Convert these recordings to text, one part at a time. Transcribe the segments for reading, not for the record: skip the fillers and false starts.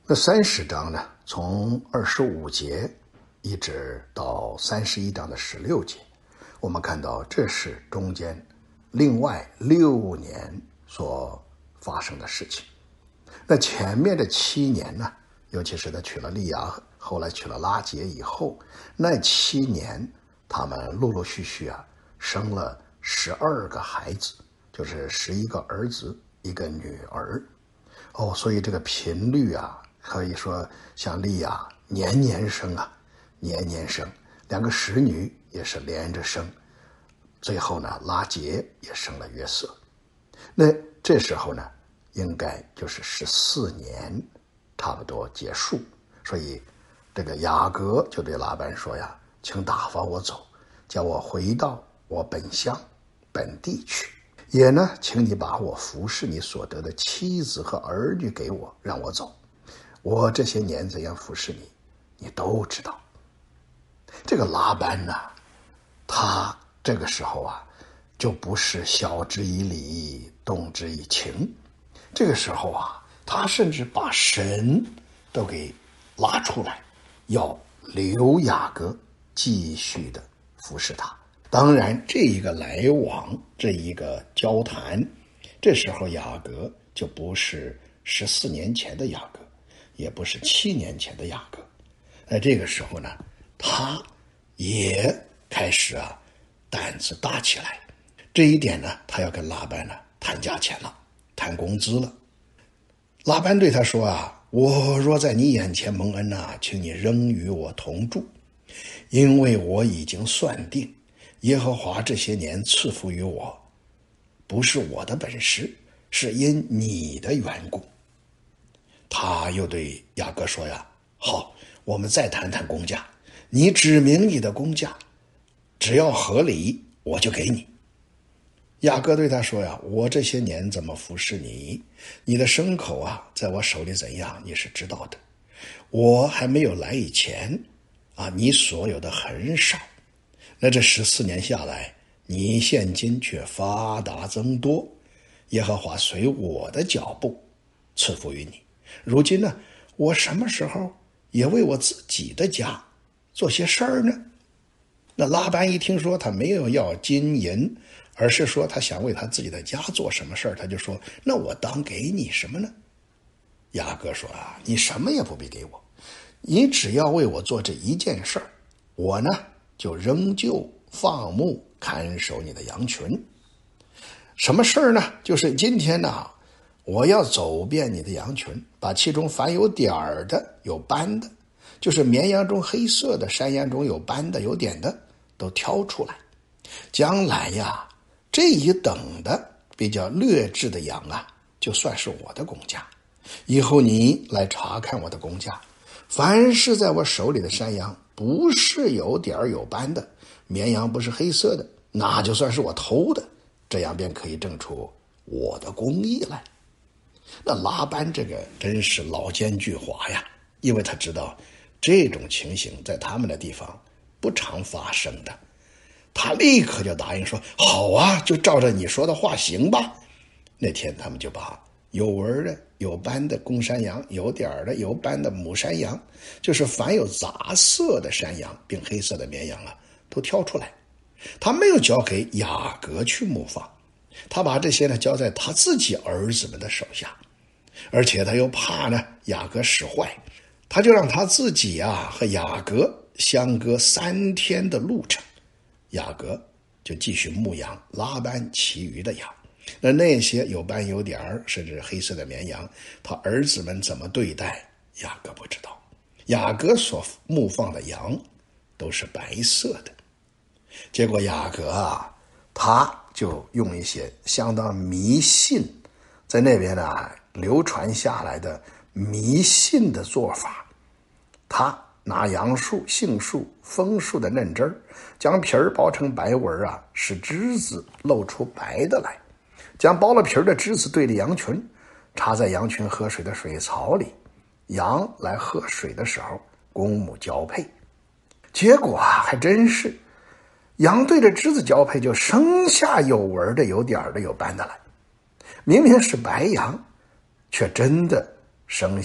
那30章呢，从25节一直到31章的16节，我们看到这是中间另外6年所发生的事情。那前面的7年呢，尤其是他娶了利亚，后来娶了拉结以后，那7年他们陆陆续续生了12个孩子，就是11个儿子1个女儿。所以这个频率可以说像利亚年年生，年年生，2个使女也是连着生，最后呢拉结也生了约瑟。那这时候呢应该就是14年差不多结束，所以这个雅各就对拉班说请打发我走，叫我回到我本乡本地去，也呢请你把我服侍你所得的妻子和儿女给我，让我走，我这些年怎样服侍你，你都知道。这个拉班呢，他这个时候就不是晓之以理，动之以情，这个时候他甚至把神都给拉出来，要留雅各继续的服侍他。当然这一个来往，这一个交谈，这时候雅各就不是14年前的雅各，也不是7年前的雅各。这个时候呢，他也开始胆子大起来。这一点呢，他要跟拉班谈价钱了，谈工资了。拉班对他说我若在你眼前蒙恩请你仍与我同住，因为我已经算定耶和华这些年赐福于我，不是我的本事，是因你的缘故。他又对雅各说好，我们再谈谈工价，你指明你的工价，只要合理我就给你。雅各对他说我这些年怎么服侍你，你的牲口在我手里怎样你是知道的，我还没有来以前你所有的很少，那这14年下来，你现今却发达增多，耶和华随我的脚步赐福于你。如今呢，我什么时候也为我自己的家做些事儿呢？那拉班一听说他没有要金银，而是说他想为他自己的家做什么事儿，他就说那我当给你什么呢？雅各说你什么也不必给我，你只要为我做这一件事儿，我呢就仍旧放牧看守你的羊群。什么事儿呢？就是今天呢，我要走遍你的羊群，把其中凡有点儿的有斑的，就是绵羊中黑色的，山羊中有斑的有点的都挑出来。将来这一等的比较劣质的羊就算是我的工价，以后你来查看我的工价，凡是在我手里的山羊不是有点儿有斑的，绵羊不是黑色的，那就算是我偷的，这样便可以证出我的公义来。那拉班这个真是老奸巨猾因为他知道这种情形在他们的地方不常发生的，他立刻就答应说好就照着你说的话行吧。那天他们就把有纹的有斑的公山羊，有点的有斑的母山羊，就是凡有杂色的山羊并黑色的绵羊都挑出来。他没有交给雅各去牧放，他把这些交在他自己儿子们的手下，而且他又怕雅各使坏，他就让他自己和雅各相隔3天的路程，雅各就继续牧养拉班其余的羊。那些有斑有点甚至黑色的绵羊，他儿子们怎么对待雅各不知道。雅各所牧放的羊都是白色的。结果雅各他就用一些相当迷信，在那边流传下来的迷信的做法，他拿杨树、杏树、枫树的嫩枝儿，将皮儿包成白纹使枝子露出白的来，将剥了皮儿的枝子对着羊群，插在羊群喝水的水槽里，羊来喝水的时候公母交配。结果还真是羊对着枝子交配，就生下有纹的有点的有斑的来，明明是白羊，却真的生下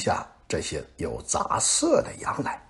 这些有杂色的羊来。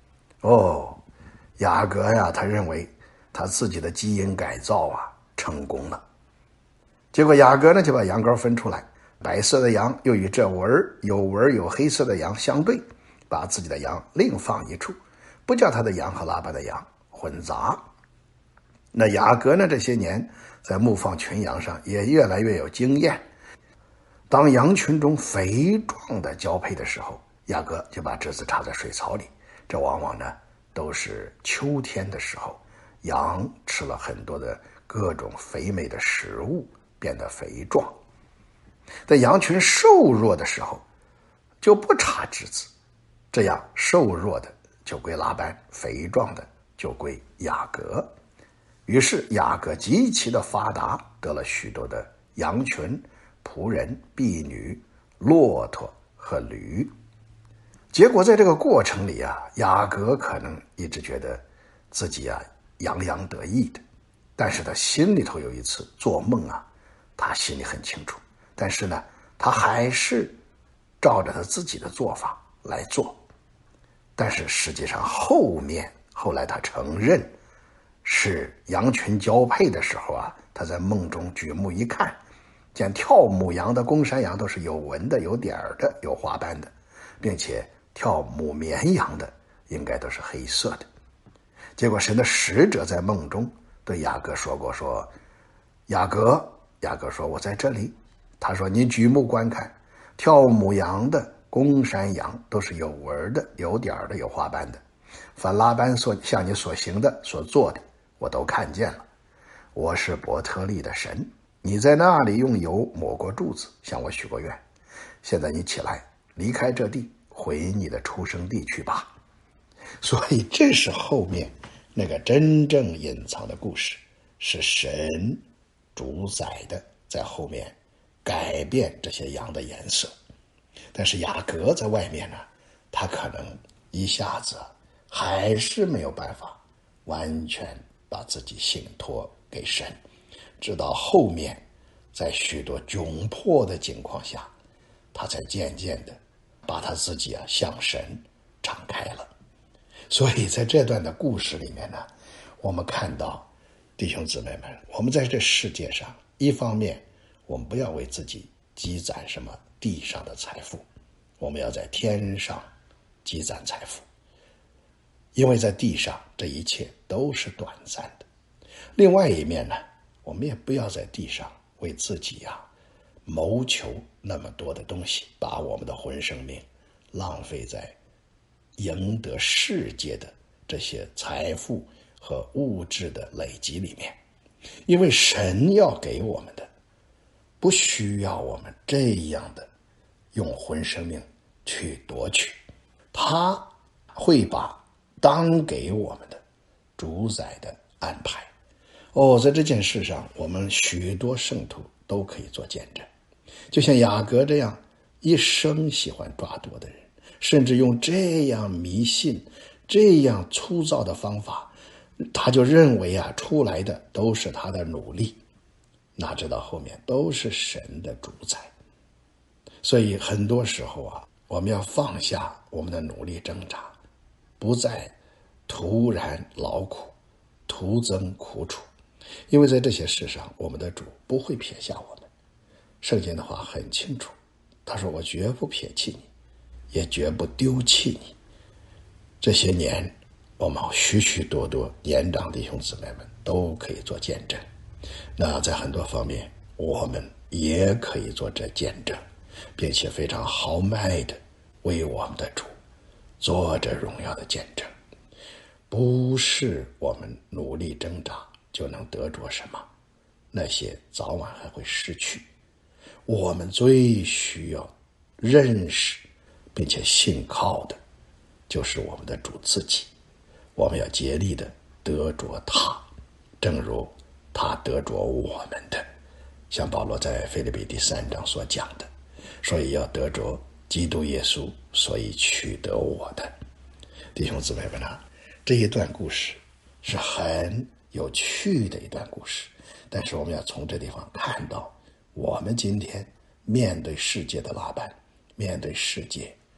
雅各呀，他认为他自己的基因改造成功了。结果雅各呢就把羊羔分出来，白色的羊又与这纹有黑色的羊相对，把自己的羊另放一处，不叫他的羊和拉班的羊混杂。那雅各呢这些年在牧放群羊上也越来越有经验，当羊群中肥壮的交配的时候，雅各就把枝子插在水槽里，这往往呢都是秋天的时候，羊吃了很多的各种肥美的食物，变得肥壮。在羊群瘦弱的时候就不插枝子，这样瘦弱的就归拉班，肥壮的就归雅各。于是雅各极其的发达，得了许多的羊群、仆人、婢女、骆驼和驴。结果在这个过程里雅各可能一直觉得自己洋洋得意的，但是他心里头有一次做梦他心里很清楚，但是呢他还是照着他自己的做法来做。但是实际上后来他承认是羊群交配的时候他在梦中举目一看，见跳母羊的公山羊都是有纹的、有点的、有花斑的，并且跳母绵羊的应该都是黑色的。结果神的使者在梦中对雅各说过，说雅各说我在这里。他说你举目观看，跳母羊的公山羊都是有纹的、有点的、有花斑的，凡拉班向你所行的、所做的，我都看见了。我是伯特利的神，你在那里用油抹过柱子，向我许过愿。现在你起来，离开这地，回你的出生地去吧。所以这是后面那个真正隐藏的故事，是神主宰的，在后面改变这些羊的颜色。但是雅各在外面呢，他可能一下子还是没有办法完全把自己信托给神，直到后面在许多窘迫的情况下，他才渐渐的把他自己向神敞开了。所以在这段的故事里面呢，我们看到弟兄姊妹们，我们在这世界上，一方面我们不要为自己积攒什么地上的财富，我们要在天上积攒财富，因为在地上这一切都是短暂的。另外一面呢，我们也不要在地上为自己谋求那么多的东西，把我们的魂生命浪费在赢得世界的这些财富和物质的累积里面。因为神要给我们的不需要我们这样的用魂生命去夺取，他会把当给我们的主宰的安排。在这件事上，我们许多圣徒都可以做见证。就像雅各这样一生喜欢抓夺的人，甚至用这样迷信、这样粗糙的方法，他就认为出来的都是他的努力，哪知道后面都是神的主宰。所以很多时候我们要放下我们的努力挣扎，不再徒然劳苦，徒增苦楚。因为在这些事上，我们的主不会撇下我们。圣经的话很清楚，他说我绝不撇弃你，也绝不丢弃你。这些年我们许许多多年长弟兄姊妹们都可以做见证，那在很多方面我们也可以做这见证，并且非常豪迈的为我们的主做着荣耀的见证。不是我们努力挣扎就能得着什么，那些早晚还会失去。我们最需要认识并且信靠的就是我们的主自己，我们要竭力的得着他，正如他得着我们的。像保罗在腓立比第3章所讲的，所以要得着基督耶稣，所以取得我的。弟兄姊妹们这一段故事是很有趣的一段故事，但是我们要从这地方看到，我们今天面对世界的拉班，面对世界，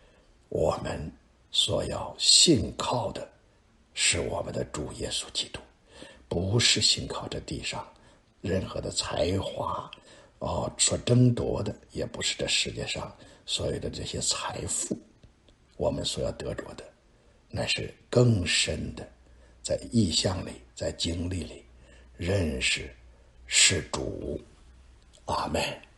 我们所要信靠的是我们的主耶稣基督，不是信靠这地上任何的才华所争夺的，也不是这世界上所有的这些财富。我们所要得着的乃是更深的在意象里，在经历里认识是主。阿们。